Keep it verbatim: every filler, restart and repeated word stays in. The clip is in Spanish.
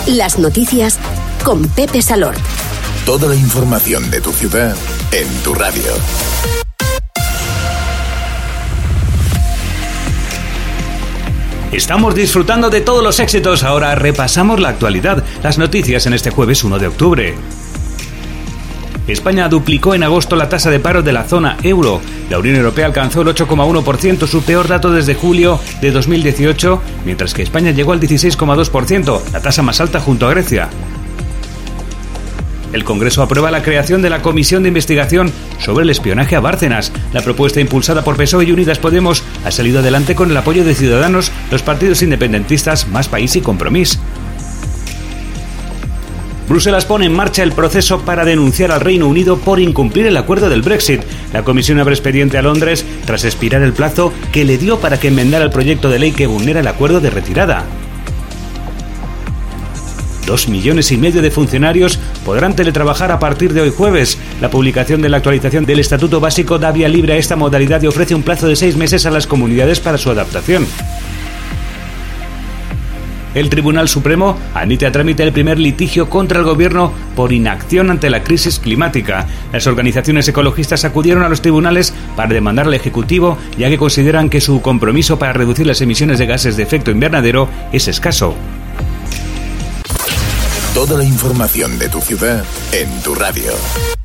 Las noticias con Pepe Salort. Toda la información de tu ciudad en tu radio. Estamos disfrutando de todos los éxitos. Ahora repasamos la actualidad, las noticias en este jueves uno de octubre. España duplicó en agosto la tasa de paro de la zona euro. La Unión Europea alcanzó el ocho coma uno por ciento, su peor dato desde julio de dos mil dieciocho, mientras que España llegó al dieciséis coma dos por ciento, la tasa más alta junto a Grecia. El Congreso aprueba la creación de la Comisión de Investigación sobre el espionaje a Bárcenas. La propuesta impulsada por P S O E y Unidas Podemos ha salido adelante con el apoyo de Ciudadanos, los partidos independentistas Más País y Compromís. Bruselas pone en marcha el proceso para denunciar al Reino Unido por incumplir el acuerdo del Brexit. La Comisión abre expediente a Londres tras expirar el plazo que le dio para que enmendara el proyecto de ley que vulnera el acuerdo de retirada. Dos millones y medio de funcionarios podrán teletrabajar a partir de hoy jueves. La publicación de la actualización del Estatuto Básico da vía libre a esta modalidad y ofrece un plazo de seis meses a las comunidades para su adaptación. El Tribunal Supremo admite a trámite el primer litigio contra el gobierno por inacción ante la crisis climática. Las organizaciones ecologistas acudieron a los tribunales para demandar al Ejecutivo, ya que consideran que su compromiso para reducir las emisiones de gases de efecto invernadero es escaso. Toda la información de tu ciudad en tu radio.